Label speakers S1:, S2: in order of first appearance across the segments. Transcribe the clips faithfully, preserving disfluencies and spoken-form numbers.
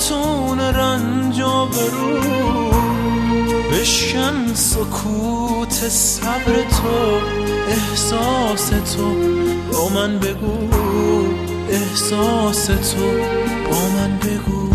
S1: خاتون رنج و برو بشکن سکوت صبر تو احساس تو با من بگو احساس تو با من بگو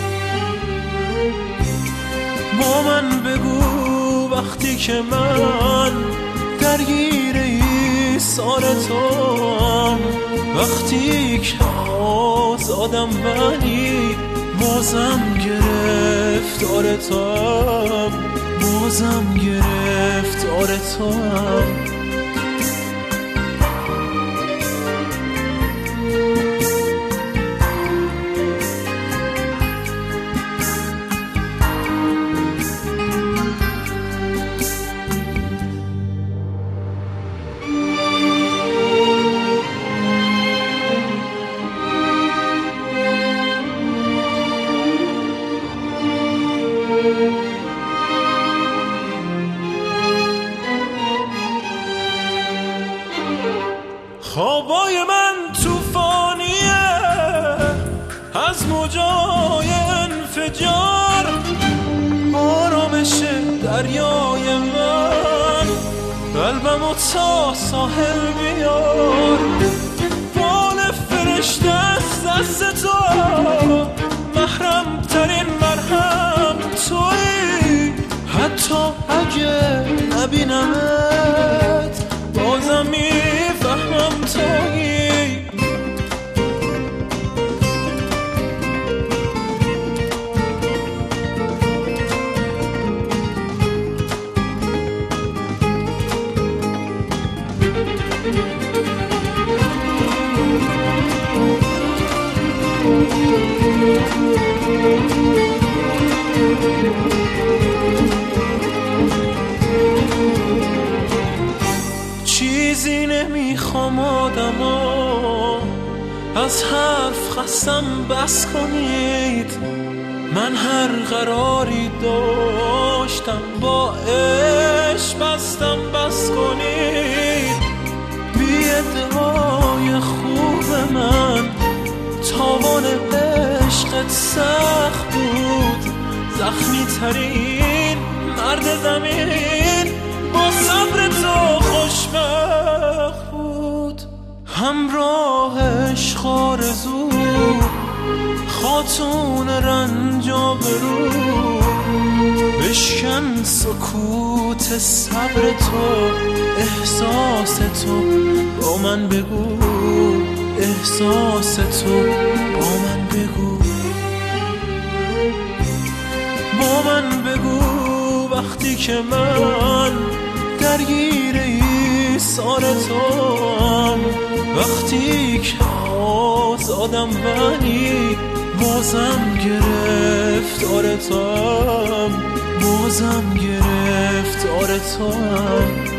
S1: با من بگو وقتی که من درگیر ایثار توام وقتی که آزادم ولی بازم گرفتار توام بازم گرفتار توام خوابای من توفانیه از موجای انفجار آرامش دریای من قلبمو تا ساحل بیار بال فرشته از دست تو محرم ترین مرهم تویی حتی اگه نبینمت بازم میفهمم تویی چیزی نمیخوام آدما از حرف خستم بس کنید من هر قراری داشتم با عشق بستم بس کنید بی ادعای خوب من تاوان عشقت سخت بود زخمی ترین مرد زمین با صبر تو خوشبخت بود همراه عشق آرزو خاتون رنج و برو بشکن سکوت صبر تو احساس تو با من بگو احساس تو با من بگو با من بگو وقتی که من درگیر ایثار توام وقتی که آزادم ولی بازم گرفتار توام بازم گرفتار توام